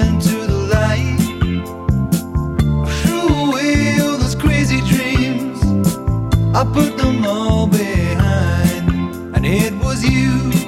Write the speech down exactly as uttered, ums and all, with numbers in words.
into the light. I threw away all those crazy dreams. I put them all behind, and it was you.